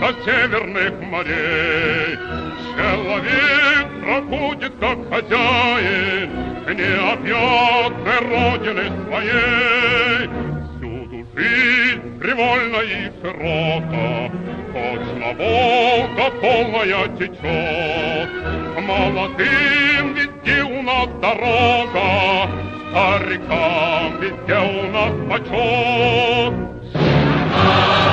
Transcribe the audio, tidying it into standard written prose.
со северных морей. Человек проходит, как хозяин, не опьется родины своей. Всюду жизнь привольна и широка, точно Волга полная течет. Молодым везде у нас дорога, старикам везде у нас почет.